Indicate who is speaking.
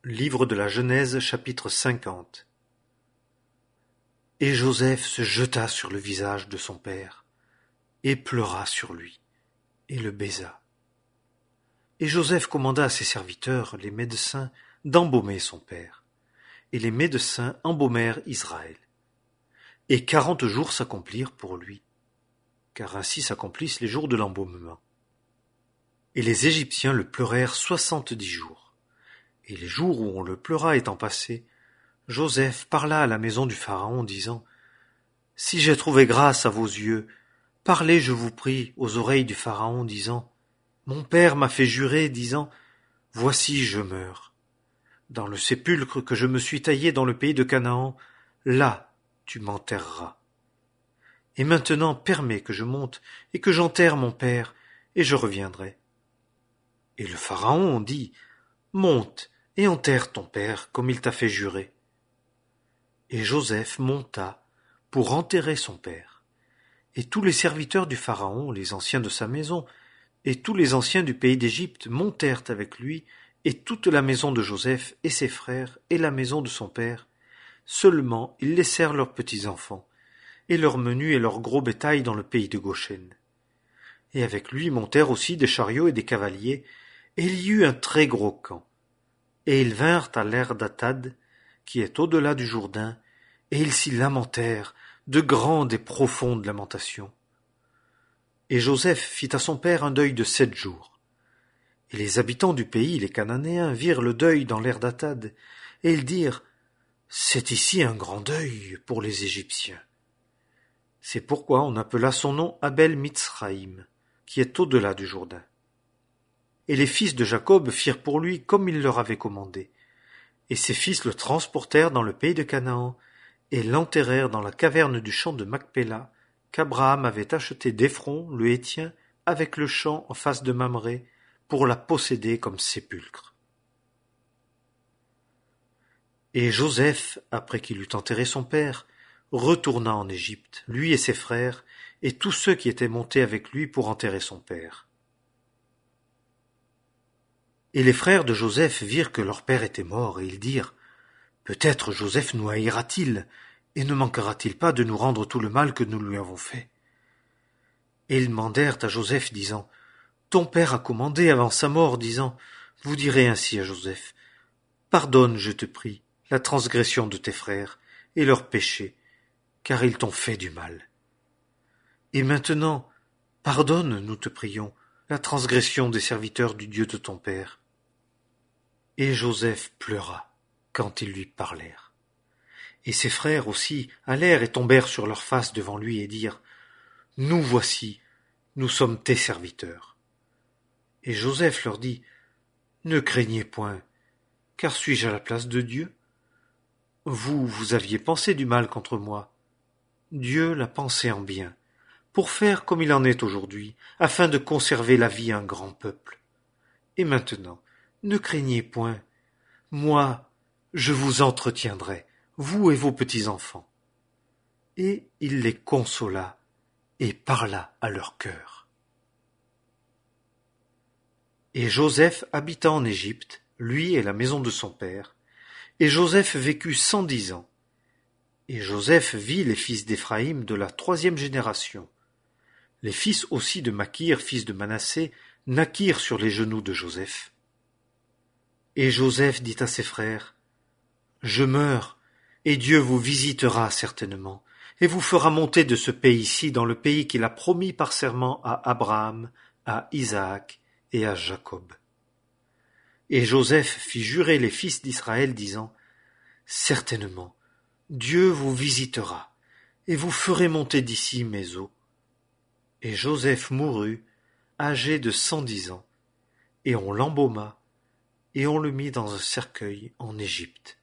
Speaker 1: Livre de la Genèse, chapitre 50. Et Joseph se jeta sur le visage de son père, et pleura sur lui, et le baisa. Et Joseph commanda à ses serviteurs, les médecins, d'embaumer son père. Et les médecins embaumèrent Israël. Et 40 jours s'accomplirent pour lui, car ainsi s'accomplissent les jours de l'embaumement. Et les Égyptiens le pleurèrent 70 jours. Et les jours où on le pleura étant passés, Joseph parla à la maison du Pharaon, disant : « Si j'ai trouvé grâce à vos yeux, parlez, je vous prie, aux oreilles du Pharaon, disant : Mon père m'a fait jurer, disant : Voici, je meurs. Dans le sépulcre que je me suis taillé dans le pays de Canaan, là tu m'enterreras. Et maintenant permets que je monte et que j'enterre mon père, et je reviendrai. Et le Pharaon dit : Monte et enterre ton père comme il t'a fait jurer. Et Joseph monta pour enterrer son père. Et tous les serviteurs du Pharaon, les anciens de sa maison, et tous les anciens du pays d'Égypte montèrent avec lui, et toute la maison de Joseph et ses frères, et la maison de son père. Seulement ils laissèrent leurs petits-enfants, et leurs menus et leur gros bétail dans le pays de Goshen. Et avec lui montèrent aussi des chariots et des cavaliers, et il y eut un très gros camp. Et ils vinrent à l'Er d'Atad, qui est au-delà du Jourdain, et ils s'y lamentèrent de grandes et profondes lamentations. Et Joseph fit à son père un deuil de 7 jours. Et les habitants du pays, les Cananéens, virent le deuil dans l'Er d'Atad, et ils dirent : C'est ici un grand deuil pour les Égyptiens. C'est pourquoi on appela son nom Abel Mitzraïm, qui est au-delà du Jourdain. Et les fils de Jacob firent pour lui comme il leur avait commandé. Et ses fils le transportèrent dans le pays de Canaan, et l'enterrèrent dans la caverne du champ de Macpéla, qu'Abraham avait acheté d'Éphron, le Héthien, avec le champ en face de Mamré, pour la posséder comme sépulcre. Et Joseph, après qu'il eut enterré son père, retourna en Égypte, lui et ses frères, et tous ceux qui étaient montés avec lui pour enterrer son père. Et les frères de Joseph virent que leur père était mort, et ils dirent : Peut-être Joseph nous haïra-t-il, et ne manquera-t-il pas de nous rendre tout le mal que nous lui avons fait ? Et ils mandèrent à Joseph, disant : Ton père a commandé avant sa mort, disant : Vous direz ainsi à Joseph : Pardonne, je te prie, la transgression de tes frères, et leur péché, car ils t'ont fait du mal. Et maintenant, pardonne, nous te prions, la transgression des serviteurs du Dieu de ton père. Et Joseph pleura quand ils lui parlèrent. Et ses frères aussi allèrent et tombèrent sur leurs faces devant lui et dirent : Nous voici, nous sommes tes serviteurs. Et Joseph leur dit : Ne craignez point, car suis-je à la place de Dieu ? Vous aviez pensé du mal contre moi. Dieu l'a pensé en bien, pour faire comme il en est aujourd'hui, afin de conserver la vie à un grand peuple. Et maintenant, ne craignez point. Moi, je vous entretiendrai, vous et vos petits-enfants. Et il les consola et parla à leur cœur. Et Joseph habita en Égypte, lui et la maison de son père, et Joseph vécut 110 ans. Et Joseph vit les fils d'Éphraïm de la 3e génération. Les fils aussi de Makir, fils de Manassé, naquirent sur les genoux de Joseph. Et Joseph dit à ses frères : Je meurs, et Dieu vous visitera certainement, et vous fera monter de ce pays-ci dans le pays qu'il a promis par serment à Abraham, à Isaac et à Jacob. Et Joseph fit jurer les fils d'Israël, disant : Certainement, Dieu vous visitera, et vous ferez monter d'ici mes os. Et Joseph mourut, âgé de 110 ans, et on l'embauma, et on le mit dans un cercueil en Égypte.